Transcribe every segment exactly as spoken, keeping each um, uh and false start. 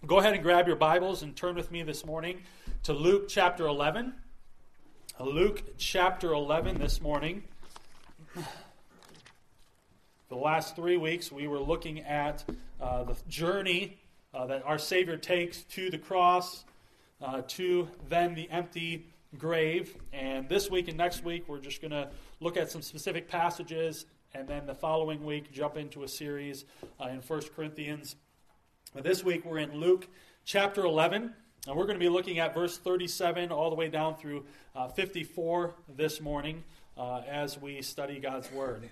Go ahead and grab your Bibles and turn with me this morning to Luke chapter eleven. Luke chapter eleven this morning. For the last three weeks, we were looking at uh, the journey uh, that our Savior takes to the cross, uh, to then the empty grave. And this week and next week, we're just going to look at some specific passages, and then the following week, jump into a series uh, in First Corinthians. But this week, we're in Luke chapter eleven, and we're going to be looking at verse thirty-seven all the way down through uh, fifty-four this morning uh, as we study God's Word.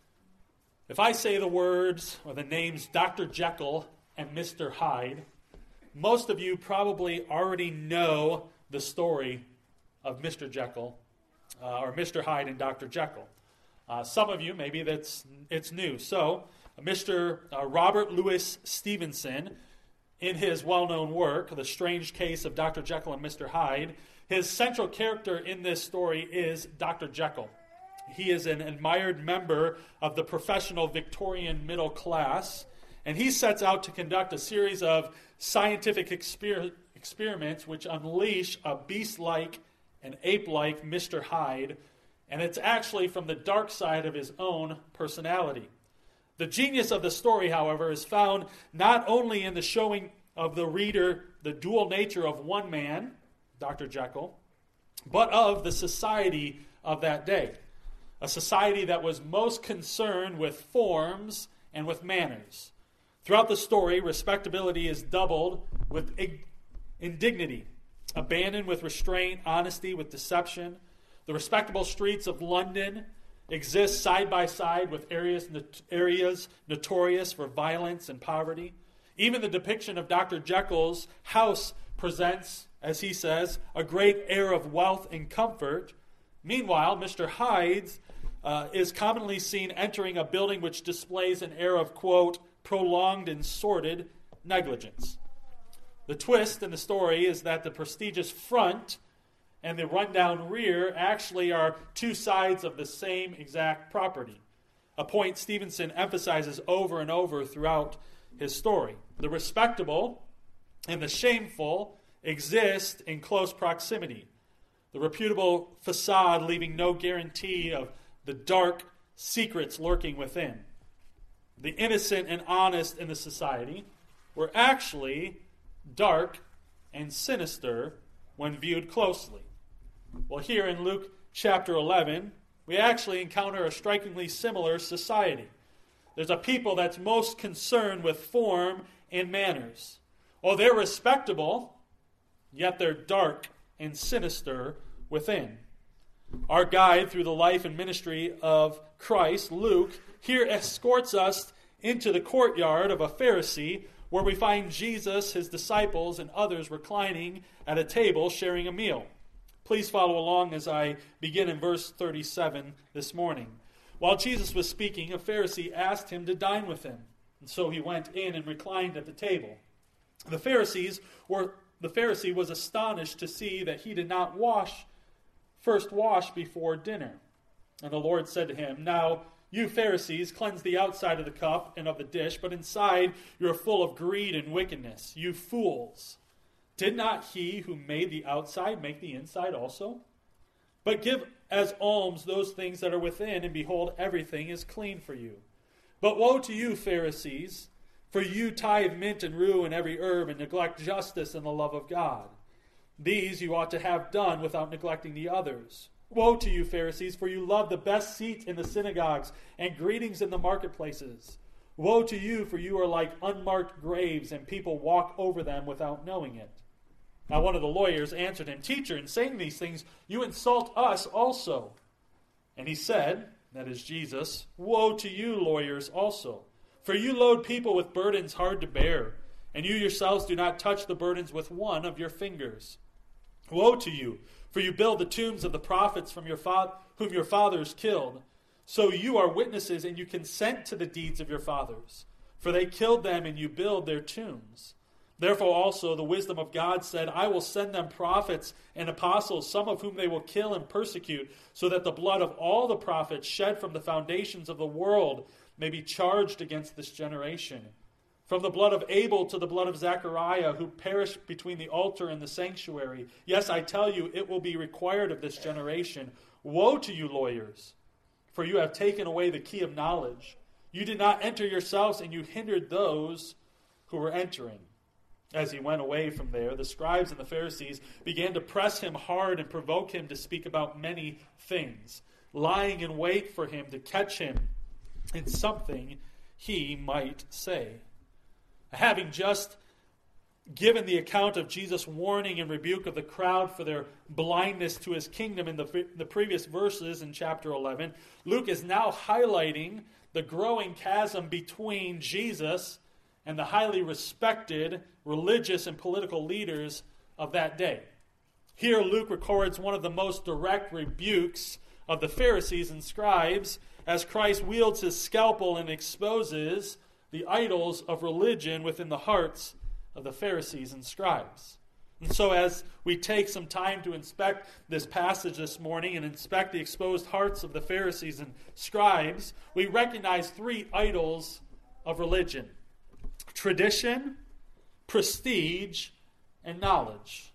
If I say the words or the names Doctor Jekyll and Mister Hyde, most of you probably already know the story of Mister Jekyll, uh, or Mister Hyde and Doctor Jekyll. Uh, some of you, maybe that's it's new. So, Mister Uh, Robert Louis Stevenson, in his well-known work, The Strange Case of Doctor Jekyll and Mister Hyde, his central character in this story is Doctor Jekyll. He is an admired member of the professional Victorian middle class, and he sets out to conduct a series of scientific exper- experiments which unleash a beast-like and ape-like Mister Hyde, and it's actually from the dark side of his own personality. The genius of the story, however, is found not only in the showing of the reader the dual nature of one man, Doctor Jekyll, but of the society of that day. A society that was most concerned with forms and with manners. Throughout the story, respectability is doubled with indignity, abandoned with restraint, honesty with deception. The respectable streets of London exist side by side with areas, areas notorious for violence and poverty. Even the depiction of Doctor Jekyll's house presents, as he says, a great air of wealth and comfort. Meanwhile, Mister Hyde's uh, is commonly seen entering a building which displays an air of, quote, prolonged and sordid negligence. The twist in the story is that the prestigious front and the rundown rear actually are two sides of the same exact property, a point Stevenson emphasizes over and over throughout his story. The respectable and the shameful exist in close proximity, the reputable facade leaving no guarantee of the dark secrets lurking within. The innocent and honest in the society were actually dark and sinister when viewed closely. Well, here in Luke chapter eleven, we actually encounter a strikingly similar society. There's a people that's most concerned with form and manners. Oh, they're respectable, yet they're dark and sinister within. Our guide through the life and ministry of Christ, Luke, here escorts us into the courtyard of a Pharisee where we find Jesus, his disciples, and others reclining at a table sharing a meal. Please follow along as I begin in verse thirty-seven this morning. While Jesus was speaking, a Pharisee asked him to dine with him, and so he went in and reclined at the table. The Pharisees were the Pharisee was astonished to see that he did not wash first wash before dinner. And the Lord said to him, "Now you Pharisees cleanse the outside of the cup and of the dish, but inside you are full of greed and wickedness. You fools! Did not he who made the outside make the inside also? But give as alms those things that are within, and behold, everything is clean for you. But woe to you, Pharisees, for you tithe mint and rue and every herb, and neglect justice and the love of God. These you ought to have done without neglecting the others. Woe to you, Pharisees, for you love the best seats in the synagogues and greetings in the marketplaces. Woe to you, for you are like unmarked graves, and people walk over them without knowing it." Now one of the lawyers answered him, "Teacher, in saying these things, you insult us also." And he said, that is Jesus, "Woe to you, lawyers, also, for you load people with burdens hard to bear, and you yourselves do not touch the burdens with one of your fingers. Woe to you, for you build the tombs of the prophets from your fa- whom your fathers killed. So you are witnesses, and you consent to the deeds of your fathers, for they killed them, and you build their tombs. Therefore also the wisdom of God said, I will send them prophets and apostles, some of whom they will kill and persecute, so that the blood of all the prophets shed from the foundations of the world may be charged against this generation. From the blood of Abel to the blood of Zechariah, who perished between the altar and the sanctuary. Yes, I tell you, it will be required of this generation. Woe to you, lawyers, for you have taken away the key of knowledge. You did not enter yourselves, and you hindered those who were entering. As he went away from there, the scribes and the Pharisees began to press him hard and provoke him to speak about many things, lying in wait for him to catch him in something he might say. Having just given the account of Jesus' warning and rebuke of the crowd for their blindness to his kingdom in the, the previous verses in chapter eleven, Luke is now highlighting the growing chasm between Jesus and the highly respected religious and political leaders of that day. Here Luke records one of the most direct rebukes of the Pharisees and scribes as Christ wields his scalpel and exposes the idols of religion within the hearts of the Pharisees and scribes. And so as we take some time to inspect this passage this morning and inspect the exposed hearts of the Pharisees and scribes, we recognize three idols of religion: tradition, prestige, and knowledge.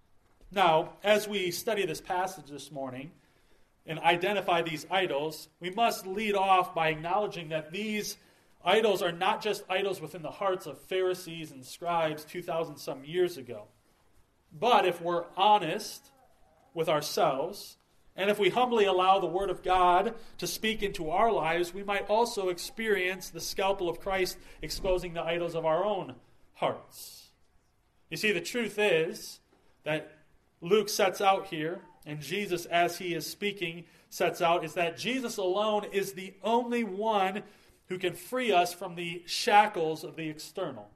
Now, as we study this passage this morning and identify these idols, we must lead off by acknowledging that these idols are not just idols within the hearts of Pharisees and scribes two thousand some years ago. But if we're honest with ourselves, and if we humbly allow the Word of God to speak into our lives, we might also experience the scalpel of Christ exposing the idols of our own hearts. You see, the truth is that Luke sets out here, and Jesus, as he is speaking, sets out, is that Jesus alone is the only one who can free us from the shackles of the external.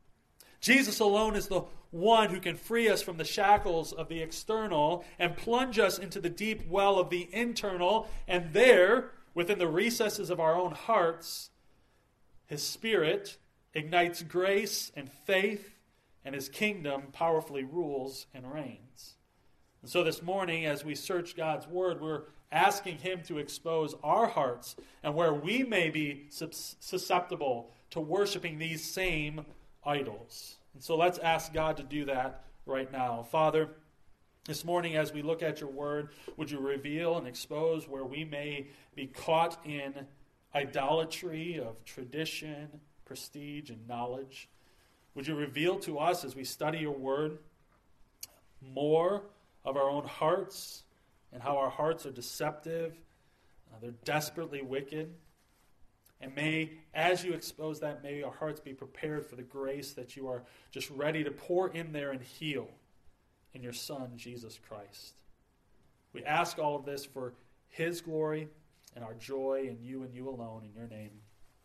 Jesus alone is the one who can free us from the shackles of the external and plunge us into the deep well of the internal, and there, within the recesses of our own hearts, his Spirit ignites grace and faith, and his kingdom powerfully rules and reigns. And so this morning, as we search God's Word, we're asking him to expose our hearts and where we may be susceptible to worshiping these same idols. And so let's ask God to do that right now. Father, this morning as we look at your Word, would you reveal and expose where we may be caught in idolatry of tradition, prestige, and knowledge? Would you reveal to us as we study your Word more of our own hearts, and how our hearts are deceptive, uh, they're desperately wicked. And may, as you expose that, may our hearts be prepared for the grace that you are just ready to pour in there and heal in your Son, Jesus Christ. We ask all of this for his glory and our joy in you and you alone, in your name.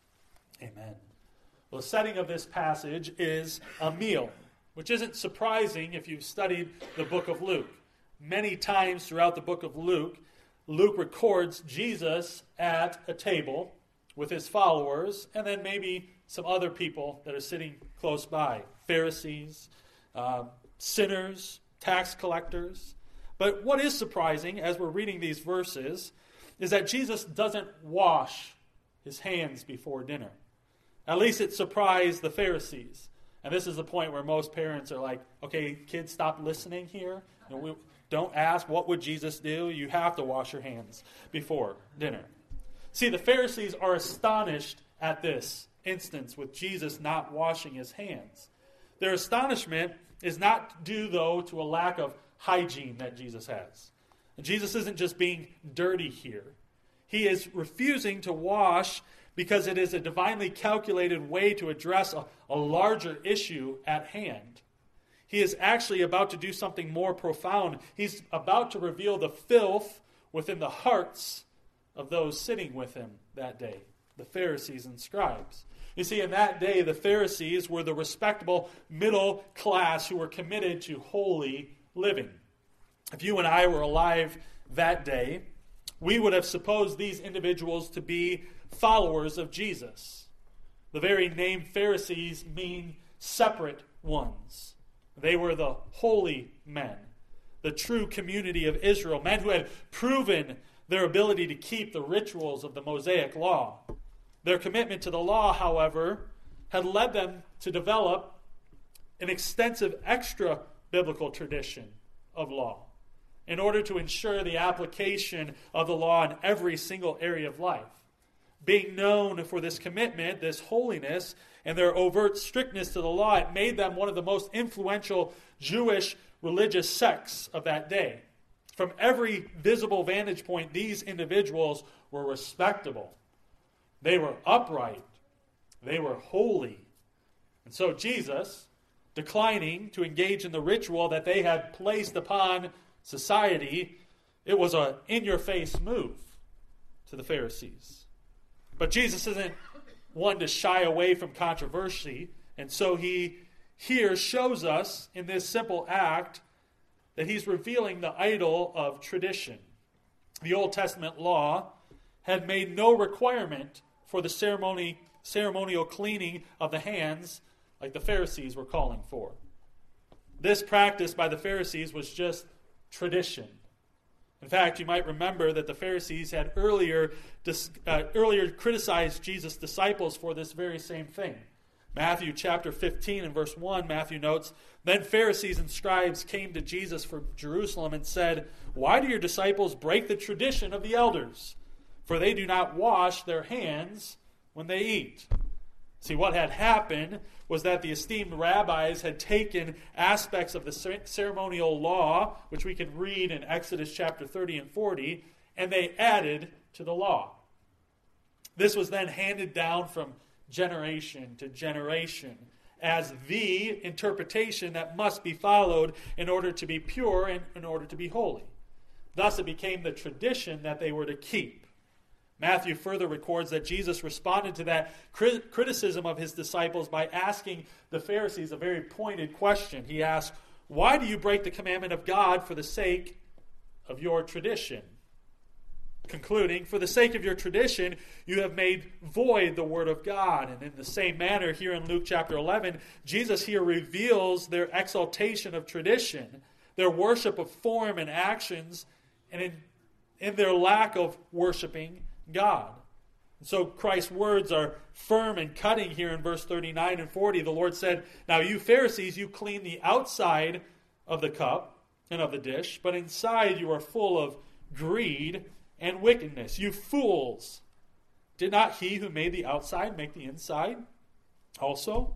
Amen. Well, the setting of this passage is a meal, which isn't surprising if you've studied the book of Luke. Many times throughout the book of Luke, Luke records Jesus at a table with his followers, and then maybe some other people that are sitting close by. Pharisees, uh, sinners, tax collectors. But what is surprising as we're reading these verses is that Jesus doesn't wash his hands before dinner. At least it surprised the Pharisees. And this is the point where most parents are like, okay, kids, stop listening here. And we, don't ask, what would Jesus do? You have to wash your hands before dinner. See, the Pharisees are astonished at this instance with Jesus not washing his hands. Their astonishment is not due, though, to a lack of hygiene that Jesus has. And Jesus isn't just being dirty here. He is refusing to wash because it is a divinely calculated way to address a, a larger issue at hand. He is actually about to do something more profound. He's about to reveal the filth within the hearts of those sitting with him that day, the Pharisees and scribes. You see, in that day, the Pharisees were the respectable middle class who were committed to holy living. If you and I were alive that day, we would have supposed these individuals to be followers of Jesus. The very name Pharisees mean separate ones. They were the holy men, the true community of Israel, men who had proven their ability to keep the rituals of the Mosaic law. Their commitment to the law, however, had led them to develop an extensive extra biblical tradition of law in order to ensure the application of the law in every single area of life. Being known for this commitment, this holiness, and their overt strictness to the law, it made them one of the most influential Jewish religious sects of that day. From every visible vantage point, these individuals were respectable. They were upright. They were holy. And so Jesus, declining to engage in the ritual that they had placed upon society, it was an in-your-face move to the Pharisees. But Jesus isn't one to shy away from controversy, and so he here shows us in this simple act that he's revealing the idol of tradition. The Old Testament law had made no requirement for the ceremony, ceremonial cleaning of the hands like the Pharisees were calling for. This practice by the Pharisees was just tradition. In fact, you might remember that the Pharisees had earlier, uh, earlier criticized Jesus' disciples for this very same thing. Matthew chapter fifteen and verse one, Matthew notes, "Then Pharisees and scribes came to Jesus from Jerusalem and said, 'Why do your disciples break the tradition of the elders? For they do not wash their hands when they eat.'" See, what had happened was that the esteemed rabbis had taken aspects of the ceremonial law, which we can read in Exodus chapter thirty and forty, and they added to the law. This was then handed down from generation to generation as the interpretation that must be followed in order to be pure and in order to be holy. Thus it became the tradition that they were to keep. Matthew further records that Jesus responded to that crit- criticism of his disciples by asking the Pharisees a very pointed question. He asked, "Why do you break the commandment of God for the sake of your tradition?" Concluding, "For the sake of your tradition, you have made void the word of God." And in the same manner, here in Luke chapter eleven, Jesus here reveals their exaltation of tradition, their worship of form and actions, and in, in their lack of worshiping God. And so Christ's words are firm and cutting here in verse thirty-nine and forty. The Lord said, "Now you Pharisees, you clean the outside of the cup and of the dish, but inside you are full of greed and wickedness. You fools! Did not he who made the outside make the inside also?"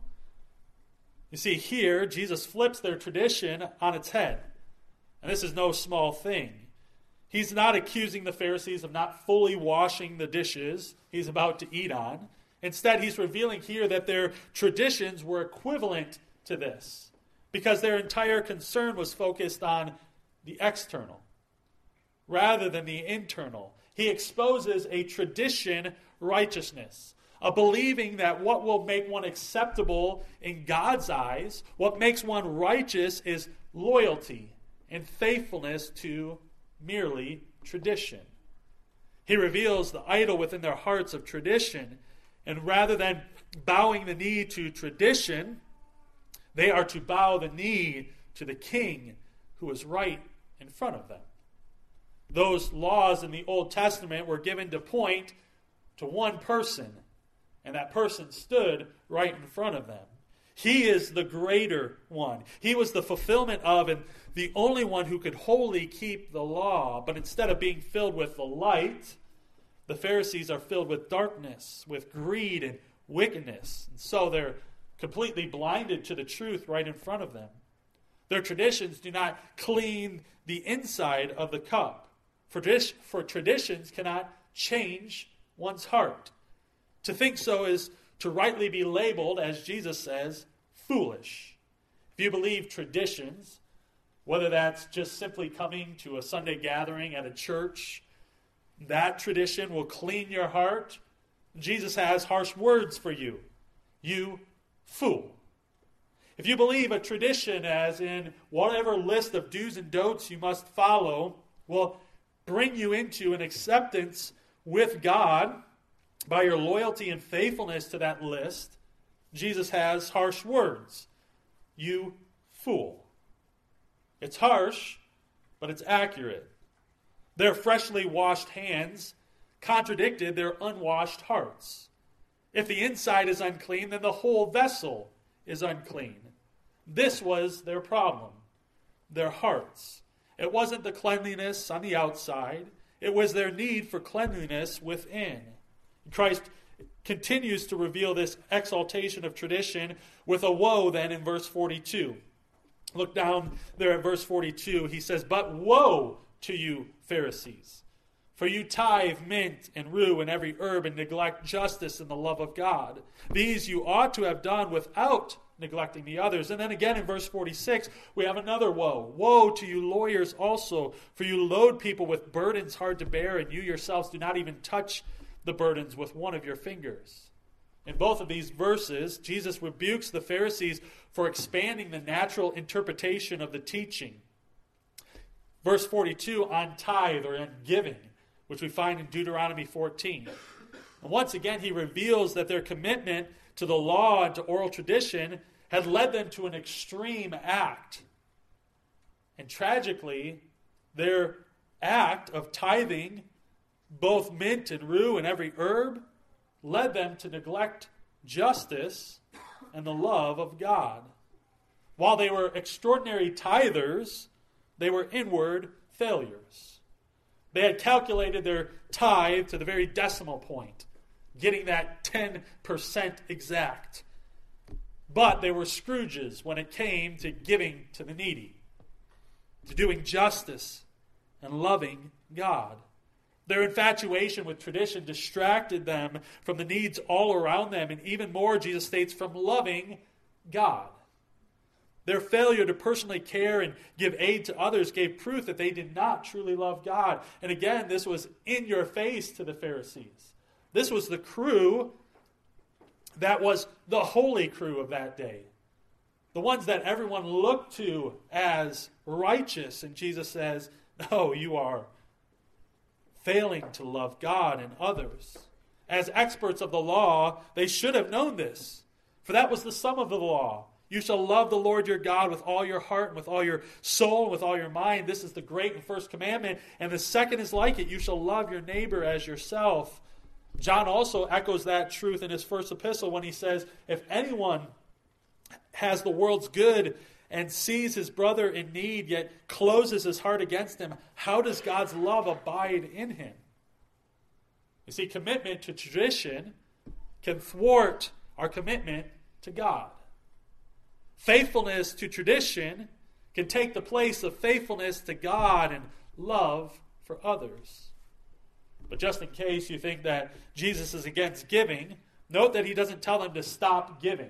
You see, here Jesus flips their tradition on its head. And this is no small thing. He's not accusing the Pharisees of not fully washing the dishes he's about to eat on. Instead, he's revealing here that their traditions were equivalent to this, because their entire concern was focused on the external rather than the internal. He exposes a tradition righteousness, a believing that what will make one acceptable in God's eyes, what makes one righteous, is loyalty and faithfulness to merely tradition. He reveals the idol within their hearts of tradition, and rather than bowing the knee to tradition, they are to bow the knee to the King who is right in front of them. Those laws in the Old Testament were given to point to one person, and that person stood right in front of them. He is the greater one. He was the fulfillment of and the only one who could wholly keep the law. But instead of being filled with the light, the Pharisees are filled with darkness, with greed and wickedness. And so they're completely blinded to the truth right in front of them. Their traditions do not clean the inside of the cup. For, for traditions cannot change one's heart. To think so is to rightly be labeled, as Jesus says, foolish. If you believe traditions, whether that's just simply coming to a Sunday gathering at a church, that tradition will clean your heart. Jesus has harsh words for you. You fool. If you believe a tradition, as in whatever list of do's and don'ts you must follow, will bring you into an acceptance with God by your loyalty and faithfulness to that list, Jesus has harsh words. You fool. It's harsh, but it's accurate. Their freshly washed hands contradicted their unwashed hearts. If the inside is unclean, then the whole vessel is unclean. This was their problem, their hearts. It wasn't the cleanliness on the outside. It was their need for cleanliness within. Christ continues to reveal this exaltation of tradition with a woe then in verse forty-two. Look down there at verse forty-two. He says, "But woe to you, Pharisees, for you tithe mint and rue and every herb and neglect justice and the love of God. These you ought to have done without neglecting the others." And then again in verse forty-six, we have another woe. "Woe to you lawyers also, for you load people with burdens hard to bear, and you yourselves do not even touch the burdens with one of your fingers." In both of these verses, Jesus rebukes the Pharisees for expanding the natural interpretation of the teaching. Verse forty-two on tithe or on giving, which we find in Deuteronomy fourteen. And once again, he reveals that their commitment to the law and to oral tradition had led them to an extreme act. And tragically, their act of tithing both mint and rue and every herb led them to neglect justice and the love of God. While they were extraordinary tithers, they were inward failures. They had calculated their tithe to the very decimal point, getting that ten percent exact. But they were Scrooges when it came to giving to the needy, to doing justice and loving God. Their infatuation with tradition distracted them from the needs all around them, and even more, Jesus states, from loving God. Their failure to personally care and give aid to others gave proof that they did not truly love God. And again, this was in your face to the Pharisees. This was the crew that was the holy crew of that day. The ones that everyone looked to as righteous. And Jesus says, no, you are failing to love God and others. As experts of the law, they should have known this. For that was the sum of the law. You shall love the Lord your God with all your heart and with all your soul and with all your mind. This is the great and first commandment. And the second is like it. You shall love your neighbor as yourself. John also echoes that truth in his first epistle when he says, if anyone has the world's good and sees his brother in need, yet closes his heart against him, how does God's love abide in him? You see, commitment to tradition can thwart our commitment to God. Faithfulness to tradition can take the place of faithfulness to God and love for others. But just in case you think that Jesus is against giving, note that he doesn't tell them to stop giving,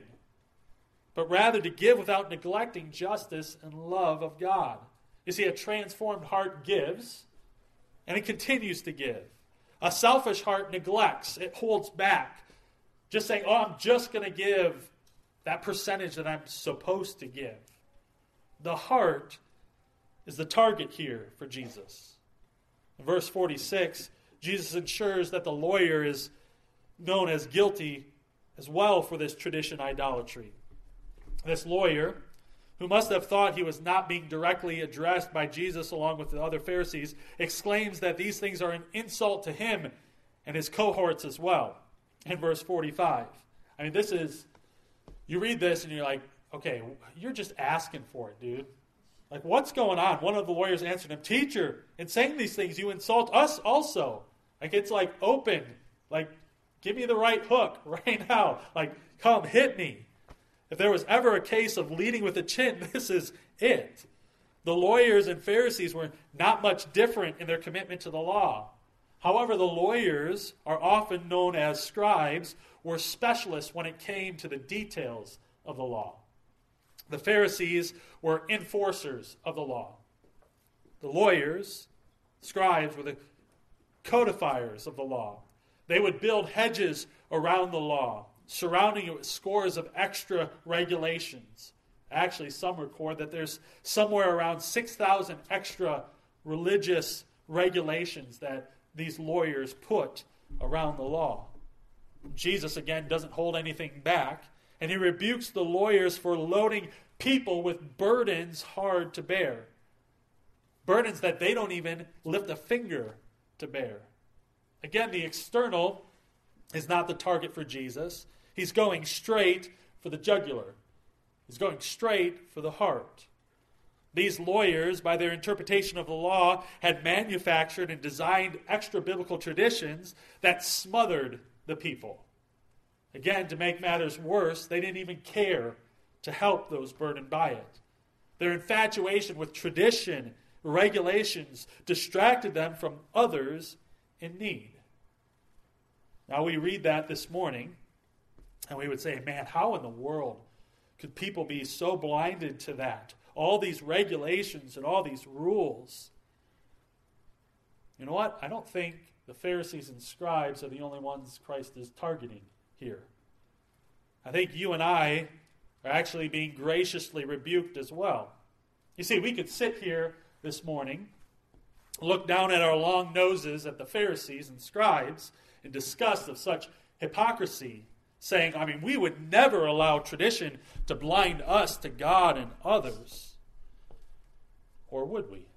but rather to give without neglecting justice and love of God. You see, a transformed heart gives, and it continues to give. A selfish heart neglects, it holds back. Just saying, oh, I'm just going to give that percentage that I'm supposed to give. The heart is the target here for Jesus. In verse forty-six, Jesus ensures that the lawyer is known as guilty as well for this tradition idolatry. This lawyer, who must have thought he was not being directly addressed by Jesus along with the other Pharisees, exclaims that these things are an insult to him and his cohorts as well. In verse forty-five. I mean, this is, you read this and you're like, okay, you're just asking for it, dude. Like, what's going on? One of the lawyers answered him, teacher, in saying these things, you insult us also. Like, it's like open. Like, give me the right hook right now. Like, come, hit me. If there was ever a case of leading with a chin, this is it. The lawyers and Pharisees were not much different in their commitment to the law. However, the lawyers are often known as scribes, were specialists when it came to the details of the law. The Pharisees were enforcers of the law. The lawyers, scribes, were the codifiers of the law. They would build hedges around the law, surrounding it with scores of extra regulations. Actually, some record that there's somewhere around six thousand extra religious regulations that these lawyers put around the law. Jesus, again, doesn't hold anything back, and he rebukes the lawyers for loading people with burdens hard to bear. Burdens that they don't even lift a finger to bear. Again, the external is not the target for Jesus. He's going straight for the jugular. He's going straight for the heart. These lawyers, by their interpretation of the law, had manufactured and designed extra-biblical traditions that smothered the people. Again, to make matters worse, they didn't even care to help those burdened by it. Their infatuation with tradition, regulations, distracted them from others in need. Now we read that this morning, and we would say, man, how in the world could people be so blinded to that? All these regulations and all these rules. You know what? I don't think the Pharisees and scribes are the only ones Christ is targeting here. I think you and I are actually being graciously rebuked as well. You see, we could sit here this morning, look down at our long noses at the Pharisees and scribes in disgust of such hypocrisy, saying, I mean, we would never allow tradition to blind us to God and others. Or would we?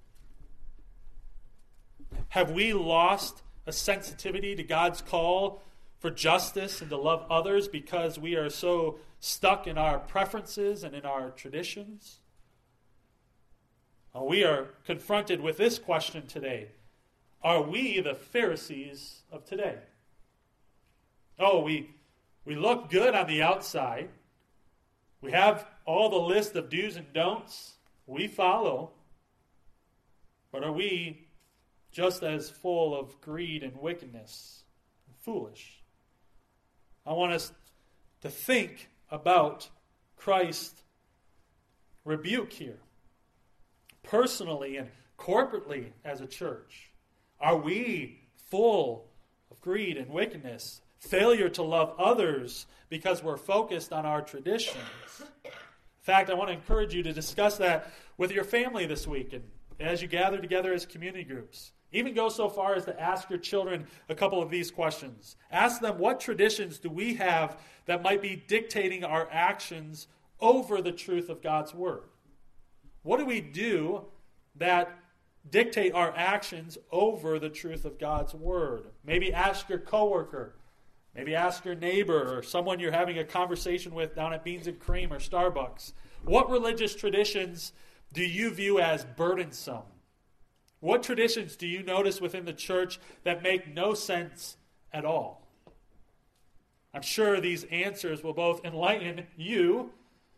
Have we lost a sensitivity to God's call for justice and to love others because we are so stuck in our preferences and in our traditions? Well, we are confronted with this question today. Are we the Pharisees of today? Oh, we, we look good on the outside. We have all the list of do's and don'ts we follow. But are we just as full of greed and wickedness and foolish? I want us to think about Christ's rebuke here. Personally and corporately as a church, are we full of greed and wickedness? Failure to love others because we're focused on our traditions? In fact, I want to encourage you to discuss that with your family this week and as you gather together as community groups. Even go so far as to ask your children a couple of these questions. Ask them, what traditions do we have that might be dictating our actions over the truth of God's Word? What do we do that dictate our actions over the truth of God's Word? Maybe ask your coworker. Maybe ask your neighbor or someone you're having a conversation with down at Beans and Cream or Starbucks. What religious traditions do you view as burdensome? What traditions do you notice within the church that make no sense at all? I'm sure these answers will both enlighten you,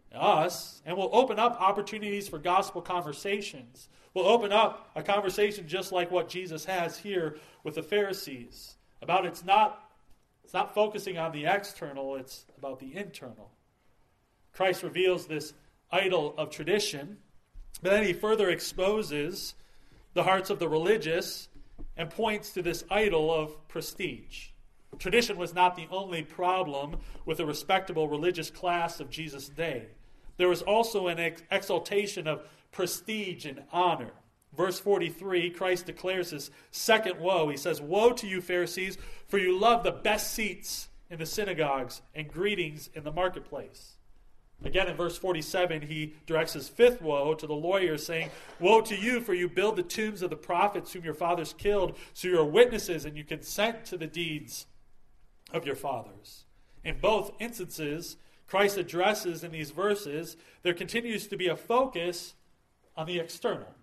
us, and will open up opportunities for gospel conversations. We'll open up a conversation just like what Jesus has here with the Pharisees. About it's not, it's not focusing on the external, it's about the internal. Christ reveals this idol of tradition, but then he further exposes the hearts of the religious and points to this idol of prestige. Tradition was not the only problem with the respectable religious class of Jesus' day. There was also an ex- exaltation of prestige and honor. Verse forty-three, Christ declares his second woe. He says, "Woe to you, Pharisees, for you love the best seats in the synagogues and greetings in the marketplace." Again, in verse forty-seven, he directs his fifth woe to the lawyers, saying, "Woe to you, for you build the tombs of the prophets whom your fathers killed, so you are witnesses and you consent to the deeds of your fathers." In both instances, Christ addresses in these verses, there continues to be a focus on the external.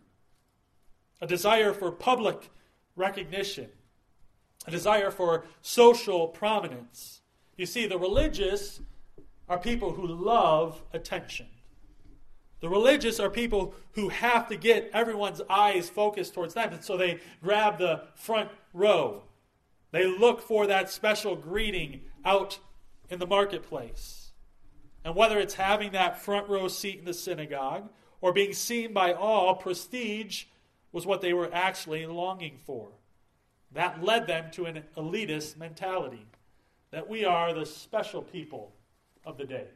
A desire for public recognition. A desire for social prominence. You see, the religious are people who love attention. The religious are people who have to get everyone's eyes focused towards them, and so they grab the front row. They look for that special greeting out in the marketplace. And whether it's having that front row seat in the synagogue or being seen by all, prestige was what they were actually longing for. That led them to an elitist mentality, that we are the special people of the day.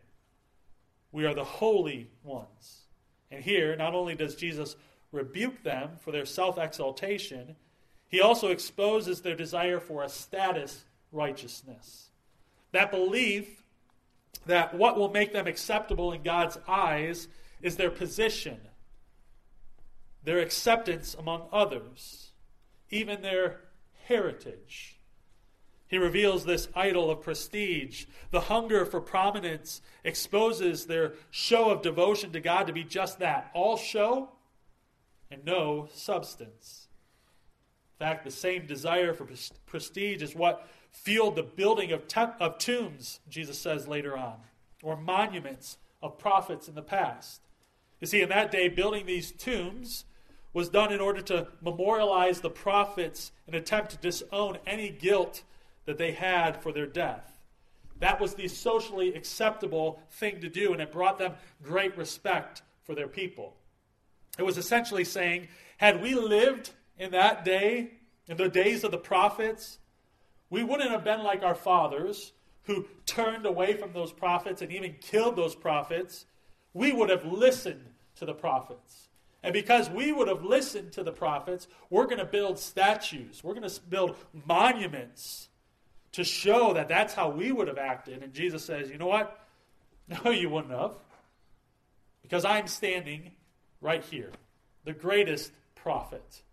We are the holy ones. And here, not only does Jesus rebuke them for their self-exaltation, he also exposes their desire for a status righteousness. That belief that what will make them acceptable in God's eyes is their position, their acceptance among others, even their heritage. He reveals this idol of prestige. The hunger for prominence exposes their show of devotion to God to be just that, all show and no substance. In fact, the same desire for prestige is what fueled the building of, temp- of tombs, Jesus says later on, or monuments of prophets in the past. You see, in that day, building these tombs was done in order to memorialize the prophets in an attempt to disown any guilt that they had for their death. That was the socially acceptable thing to do, and it brought them great respect for their people. It was essentially saying, had we lived in that day, in the days of the prophets, we wouldn't have been like our fathers who turned away from those prophets and even killed those prophets. We would have listened to the prophets. And because we would have listened to the prophets, we're going to build statues. We're going to build monuments to show that that's how we would have acted. And Jesus says, you know what? No, you wouldn't have. Because I'm standing right here, the greatest prophet.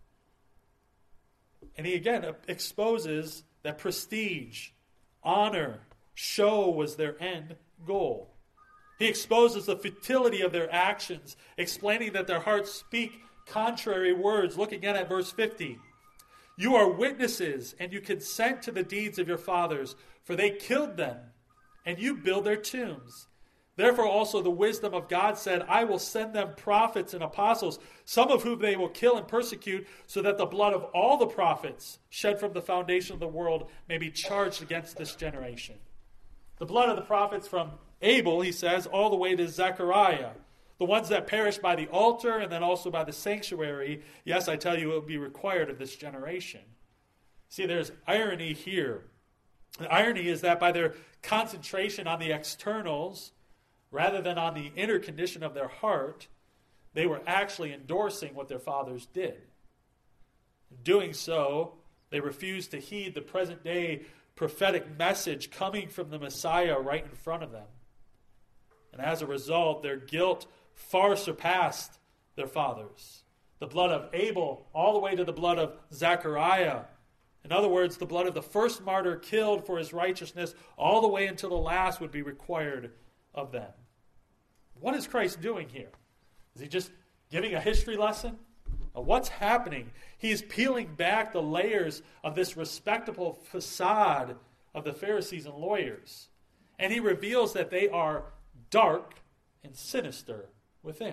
And he again exposes that prestige, honor, show was their end goal. He exposes the futility of their actions, explaining that their hearts speak contrary words. Look again at verse fifty. You are witnesses, and you consent to the deeds of your fathers, for they killed them, and you build their tombs. Therefore also the wisdom of God said, I will send them prophets and apostles, some of whom they will kill and persecute, so that the blood of all the prophets shed from the foundation of the world may be charged against this generation. The blood of the prophets from Abel, he says, all the way to Zechariah. The ones that perished by the altar and then also by the sanctuary, yes, I tell you, it will be required of this generation. See, there's irony here. The irony is that by their concentration on the externals, rather than on the inner condition of their heart, they were actually endorsing what their fathers did. In doing so, they refused to heed the present day prophetic message coming from the Messiah right in front of them. And as a result, their guilt far surpassed their fathers. The blood of Abel all the way to the blood of Zechariah. In other words, the blood of the first martyr killed for his righteousness all the way until the last would be required of them. What is Christ doing here? Is he just giving a history lesson? Now, what's happening? He's peeling back the layers of this respectable facade of the Pharisees and lawyers. And he reveals that they are dark and sinister within.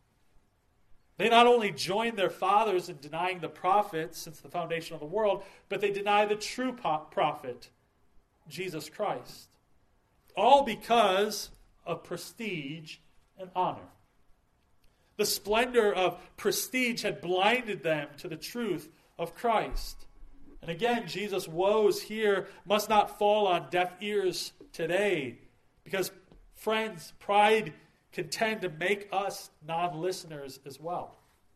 They not only join their fathers in denying the prophets since the foundation of the world, but they deny the true prophet, Jesus Christ. All because of prestige and honor. The splendor of prestige had blinded them to the truth of Christ. And again, Jesus' woes here must not fall on deaf ears today, because, friends, pride can tend to make us non-listeners as well.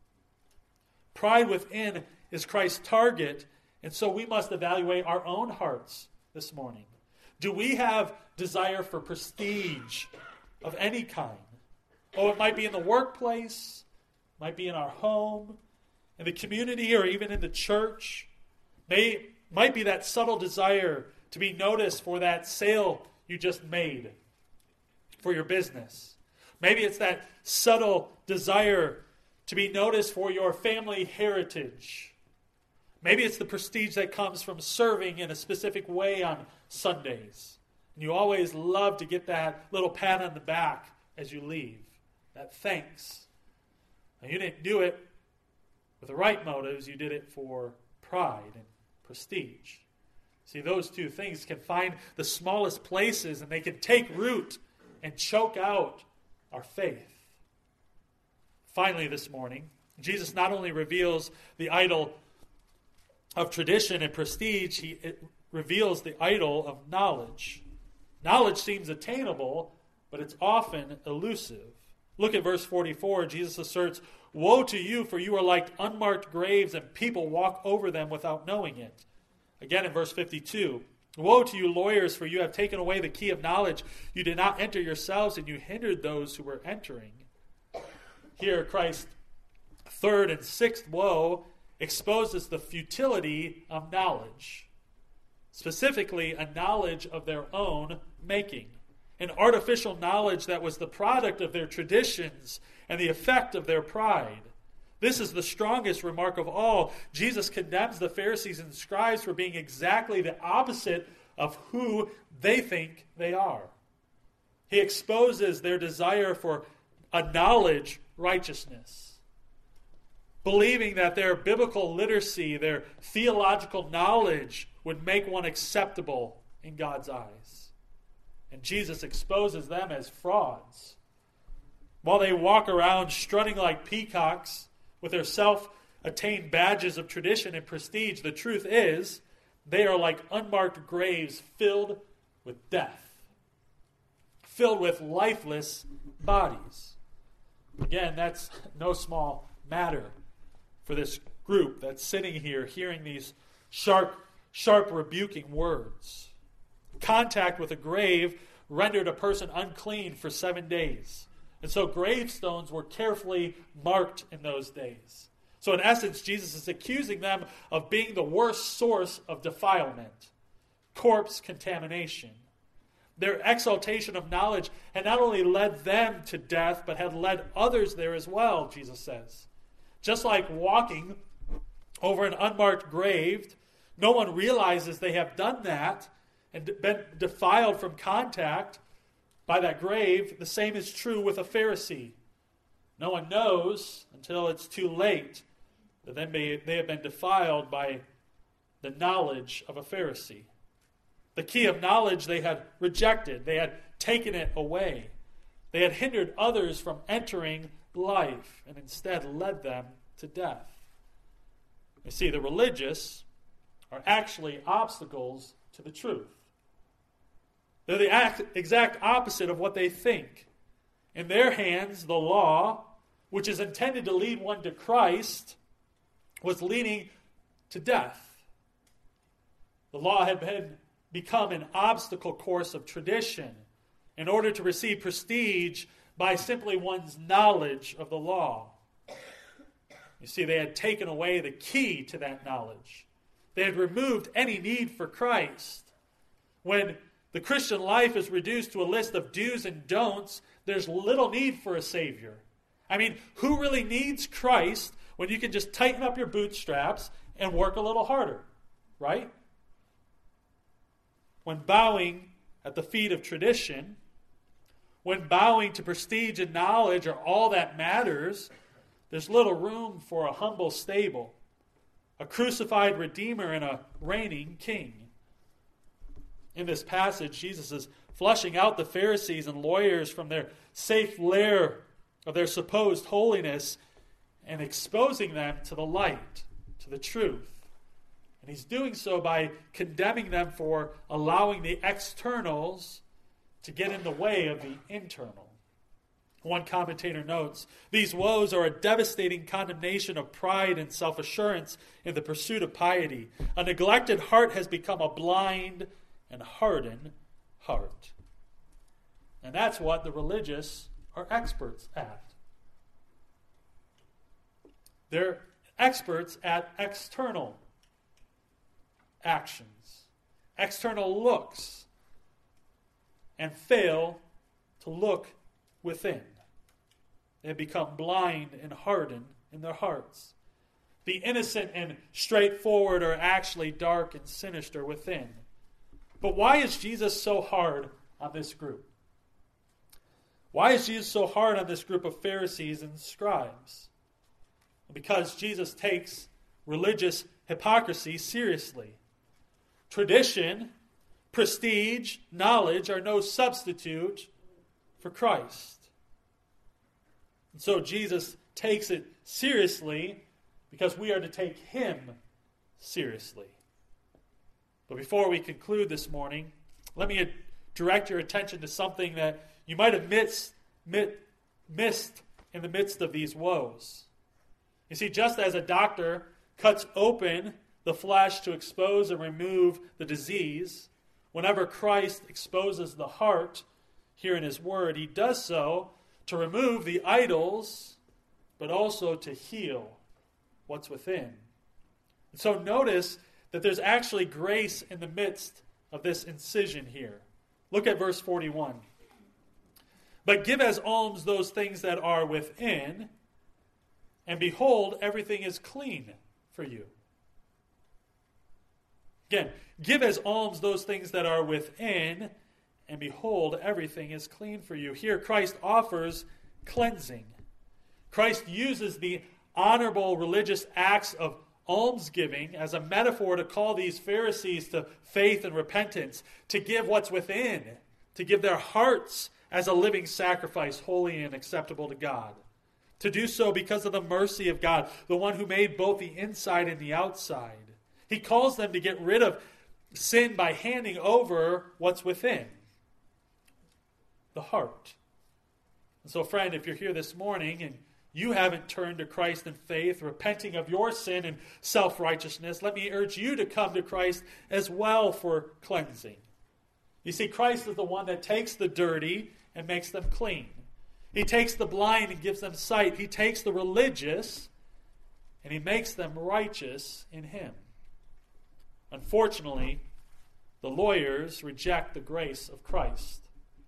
Pride within is Christ's target, and so we must evaluate our own hearts this morning. Do we have desire for prestige of any kind? Oh, it might be in the workplace, might be in our home, in the community, or even in the church. May might be that subtle desire to be noticed for that sale you just made for your business. Maybe it's that subtle desire to be noticed for your family heritage. Maybe it's the prestige that comes from serving in a specific way on Sundays. And you always love to get that little pat on the back as you leave. That thanks. Now, you didn't do it with the right motives. You did it for pride and prestige. See, those two things can find the smallest places, and they can take root and choke out our faith. Finally, this morning, Jesus not only reveals the idol of tradition and prestige, he it reveals the idol of knowledge. Knowledge seems attainable, but it's often elusive. Look at verse forty-four. Jesus asserts, "Woe to you, for you are like unmarked graves, and people walk over them without knowing it." Again in verse fifty-two, "Woe to you, lawyers, for you have taken away the key of knowledge. You did not enter yourselves, and you hindered those who were entering." Here, Christ's third and sixth woe exposes the futility of knowledge. specifically a knowledge of their own making, an artificial knowledge that was the product of their traditions and the effect of their pride. This is the strongest remark of all. Jesus condemns the Pharisees and scribes for being exactly the opposite of who they think they are. He exposes their desire for a knowledge righteousness, believing that their biblical literacy, their theological knowledge would make one acceptable in God's eyes. And Jesus exposes them as frauds. While they walk around strutting like peacocks with their self-attained badges of tradition and prestige, the truth is they are like unmarked graves filled with death, filled with lifeless bodies. Again, that's no small matter for this group that's sitting here hearing these sharp, sharp rebuking words. Contact with a grave rendered a person unclean for seven days. And so gravestones were carefully marked in those days. So in essence, Jesus is accusing them of being the worst source of defilement, corpse contamination. Their exaltation of knowledge had not only led them to death, but had led others there as well, Jesus says. Just like walking over an unmarked grave, no one realizes they have done that and been defiled from contact by that grave. The same is true with a Pharisee. No one knows until it's too late that they, may, they have been defiled by the knowledge of a Pharisee. The key of knowledge they had rejected. They had taken it away. They had hindered others from entering life and instead led them to death. You see, the religious are actually obstacles to the truth. They're the act, exact opposite of what they think. In their hands, the law, which is intended to lead one to Christ, was leading to death. The law had been, become an obstacle course of tradition in order to receive prestige by simply one's knowledge of the law. You see, they had taken away the key to that knowledge. They had removed any need for Christ. When the Christian life is reduced to a list of do's and don'ts, there's little need for a Savior. I mean, who really needs Christ when you can just tighten up your bootstraps and work a little harder, right? When bowing at the feet of tradition, when bowing to prestige and knowledge are all that matters, there's little room for a humble stable, a crucified Redeemer, and a reigning King. In this passage, Jesus is flushing out the Pharisees and lawyers from their safe lair of their supposed holiness and exposing them to the light, to the truth. And he's doing so by condemning them for allowing the externals to get in the way of the internal. One commentator notes, these woes are a devastating condemnation of pride and self-assurance in the pursuit of piety. A neglected heart has become a blind and hardened heart. And that's what the religious are experts at. They're experts at external actions, external looks, and fail to look within. They have become blind and hardened in their hearts. The innocent and straightforward are actually dark and sinister within. But why is Jesus so hard on this group? Why is Jesus so hard on this group of Pharisees and scribes? Because Jesus takes religious hypocrisy seriously. Tradition, prestige, knowledge are no substitute for Christ. And so Jesus takes it seriously because we are to take him seriously. But before we conclude this morning, let me direct your attention to something that you might have missed, missed in the midst of these woes. You see, just as a doctor cuts open the flesh to expose and remove the disease, whenever Christ exposes the heart here in his word, he does so to remove the idols, but also to heal what's within. And so notice that there's actually grace in the midst of this incision here. Look at verse forty-one. But give as alms those things that are within, and behold, everything is clean for you. Again, give as alms those things that are within, and behold, everything is clean for you. Here, Christ offers cleansing. Christ uses the honorable religious acts of almsgiving as a metaphor to call these Pharisees to faith and repentance, to give what's within, to give their hearts as a living sacrifice, holy and acceptable to God. To do so because of the mercy of God, the one who made both the inside and the outside. He calls them to get rid of sin by handing over what's within, the heart. And so, friend, if you're here this morning and you haven't turned to Christ in faith, repenting of your sin and self-righteousness, let me urge you to come to Christ as well for cleansing. You see, Christ is the one that takes the dirty and makes them clean. He takes the blind and gives them sight. He takes the religious and he makes them righteous in him. Unfortunately, the lawyers reject the grace of Christ,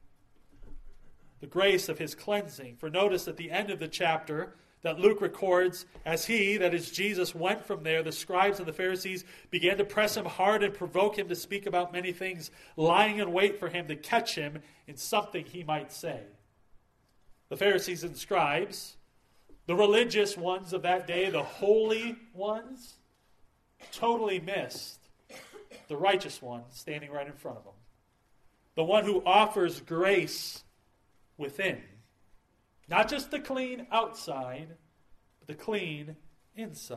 the grace of his cleansing. For notice at the end of the chapter that Luke records, as he, that is Jesus, went from there, the scribes and the Pharisees began to press him hard and provoke him to speak about many things, lying in wait for him to catch him in something he might say. The Pharisees and scribes, the religious ones of that day, the holy ones, totally missed the righteous one standing right in front of them. The one who offers grace within. Not just the clean outside, but the clean inside.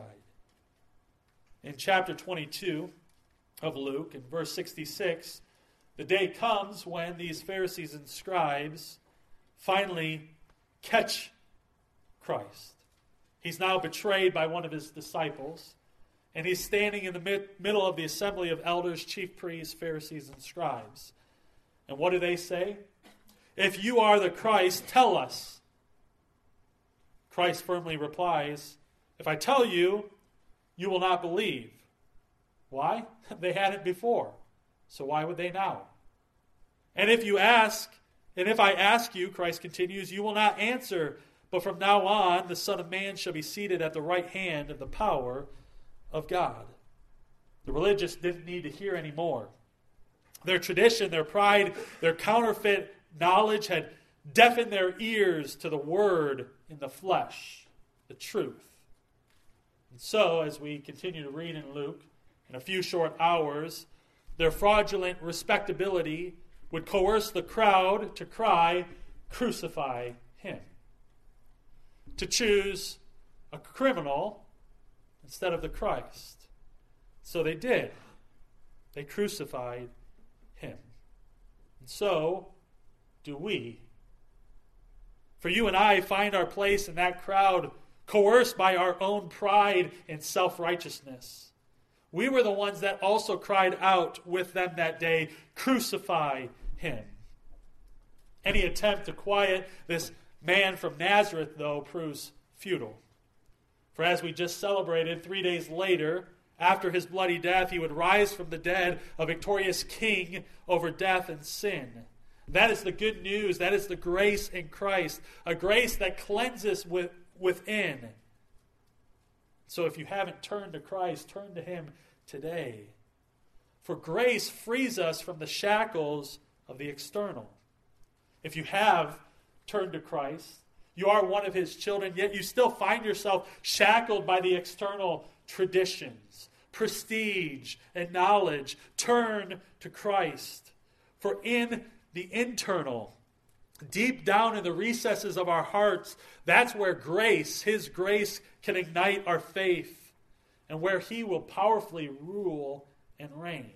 In chapter twenty-two of Luke, in verse sixty-six, the day comes when these Pharisees and scribes finally catch Christ. He's now betrayed by one of his disciples, and he's standing in the mid- middle of the assembly of elders, chief priests, Pharisees, and scribes. And what do they say? If you are the Christ, tell us. Christ firmly replies, if I tell you, you will not believe. Why? They hadn't before. So why would they now? And if you ask, and if I ask you, Christ continues, you will not answer. But from now on, the Son of Man shall be seated at the right hand of the power of God. The religious didn't need to hear any more. Their tradition, their pride, their counterfeit knowledge had deafened their ears to the word in the flesh, the truth. And so, as we continue to read in Luke, in a few short hours, their fraudulent respectability would coerce the crowd to cry, crucify him. To choose a criminal instead of the Christ. So they did. They crucified him. And so do we. For you and I find our place in that crowd, coerced by our own pride and self-righteousness. We were the ones that also cried out with them that day, crucify him. Any attempt to quiet this man from Nazareth, though, proves futile. For as we just celebrated, three days later, after his bloody death, he would rise from the dead, a victorious king over death and sin. That is the good news. That is the grace in Christ, a grace that cleanses with, within. So if you haven't turned to Christ, turn to him today. For grace frees us from the shackles of the external. If you have turned to Christ, you are one of his children, yet you still find yourself shackled by the external traditions, prestige, and knowledge. Turn to Christ. For in the internal, deep down in the recesses of our hearts, that's where grace, his grace, can ignite our faith, and where he will powerfully rule and reign.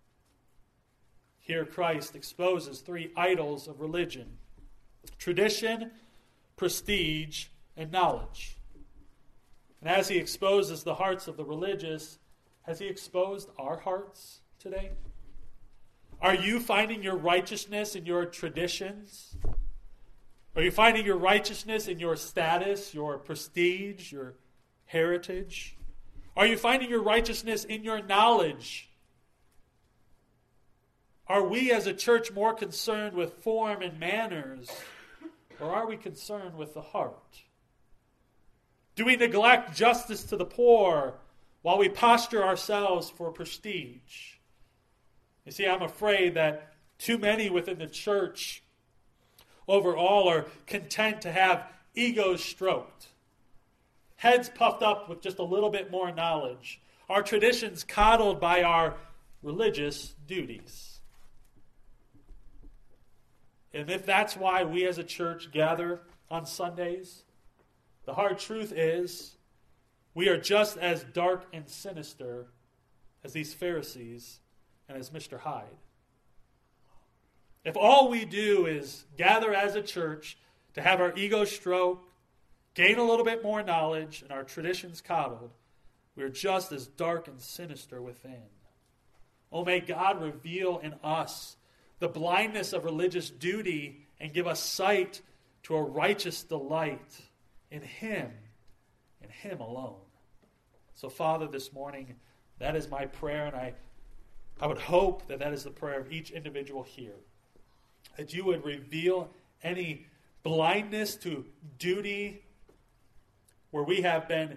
Here Christ exposes three idols of religion: tradition, prestige, and knowledge. And as he exposes the hearts of the religious, has he exposed our hearts today? Are you finding your righteousness in your traditions? Are you finding your righteousness in your status, your prestige, your heritage? Are you finding your righteousness in your knowledge? Are we as a church more concerned with form and manners, or are we concerned with the heart? Do we neglect justice to the poor while we posture ourselves for prestige? You see, I'm afraid that too many within the church overall are content to have egos stroked, heads puffed up with just a little bit more knowledge, our traditions coddled by our religious duties. And if that's why we as a church gather on Sundays, the hard truth is we are just as dark and sinister as these Pharisees and as Mister Hyde. If all we do is gather as a church to have our ego stroked, gain a little bit more knowledge, and our traditions coddled, we're just as dark and sinister within. Oh, may God reveal in us the blindness of religious duty and give us sight to a righteous delight in Him, in Him alone. So, Father, this morning, that is my prayer, and I, I would hope that that is the prayer of each individual here, that you would reveal any blindness to duty where we have been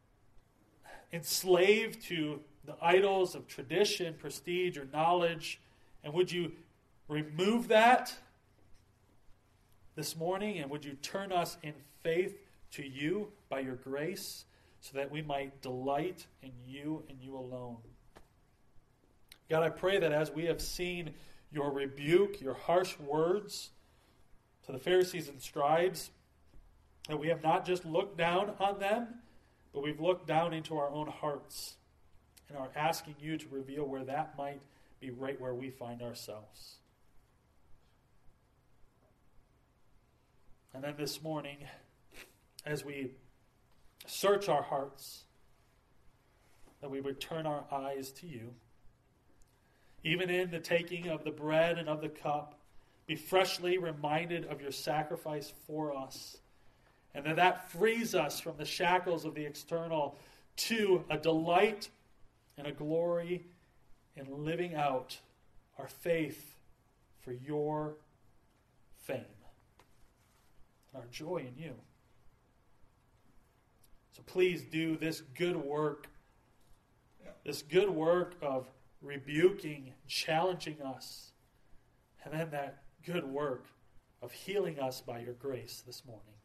enslaved to the idols of tradition, prestige, or knowledge, and would you remove that this morning, and would you turn us in faith to you by your grace so that we might delight in you and you alone. God, I pray that as we have seen your rebuke, your harsh words to the Pharisees and scribes, that we have not just looked down on them, but we've looked down into our own hearts and are asking you to reveal where that might be right where we find ourselves. And then this morning, as we search our hearts, that we would turn our eyes to you. Even in the taking of the bread and of the cup, be freshly reminded of your sacrifice for us. And that that frees us from the shackles of the external to a delight and a glory in living out our faith for your fame. Our joy in you. So please do this good work, this good work of rebuking, challenging us, and then that good work of healing us by your grace this morning.